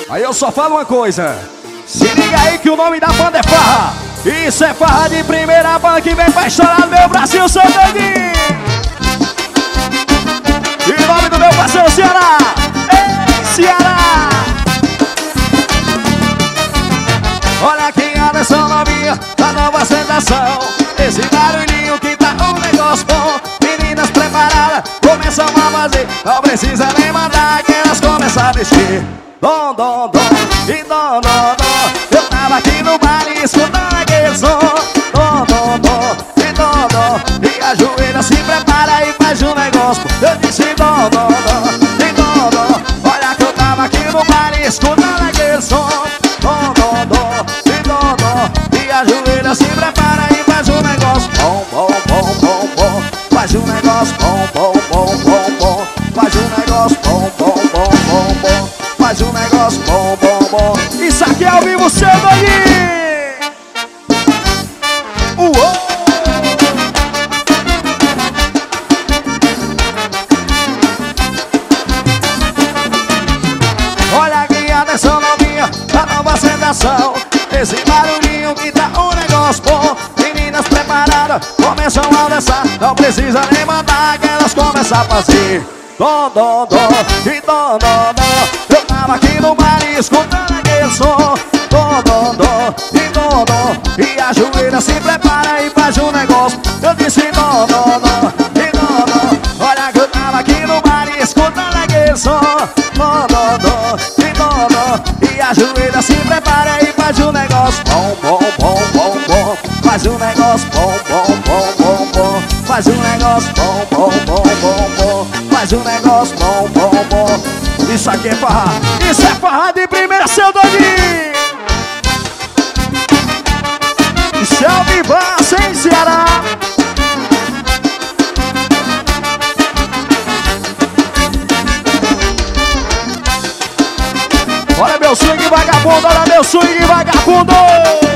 Aí eu só falo uma coisa. Se liga aí que o nome da banda é Farra. Isso é Farra de primeira, banda que vem pra estourar no meu Brasil, seu doidinho. E o nome do meu parceiro Ceará. Ei, Ceará. Olha aqui a versão novinha da nova sensação. Esse barulhinho que tá um negócio bom. Meninas preparadas, começam a fazer. Não precisa nem mandar que elas começam a vestir. Dom, dom, dom, e dom, dom, dom. Eu tava aqui no baile escutando aquele som. Dom, dom, dom, e dom, dom. E a joelha se prepara e faz um negócio. Eu disse dom, dom, dom, e dom, dom. Olha que eu tava aqui no baile escutando aquele som. Dom, dom, dom, e dom, dom. E a joelha se prepara e faz um negócio. Bom, bom, bom, bom, bom. Faz um negócio bom, bom, bom, bom, bom. Faz um negócio bom, bom, bom, bom, bom. Faz um negócio bom, bom, bom. Isso aqui é ao vivo, seu doidinho. Uou! Olha aqui a versão novinha da nova sensação. Esse barulhinho que tá um negócio bom. Meninas preparadas, começam a dançar. Não precisa nem mandar que elas começam a fazer. Dom, dom, dom, e dom, dom, dom. Eu tava aqui no baile escutando aquele som. Dom, dom, dom, e dom, dom. E a joelha se prepara e faz um negócio. Eu disse dom, dom, dom, e dom, dom. Olha que eu tava aqui no baile escutando aquele som. Dom, dom, dom, e dom, dom. E a joelha se prepara e faz um negócio. Bom, bom, bom, bom, bom. Faz um negócio bom, bom, bom, bom, bom. Faz um negócio bom, bom, bom, bom, bom. Faz um negócio bom, bom, bom. Isso aqui é farra. Isso é farra de primeira, seu doidinho. Isso é o vivaço, hein, Ceará. Olha meu swing vagabundo, olha meu swing vagabundo.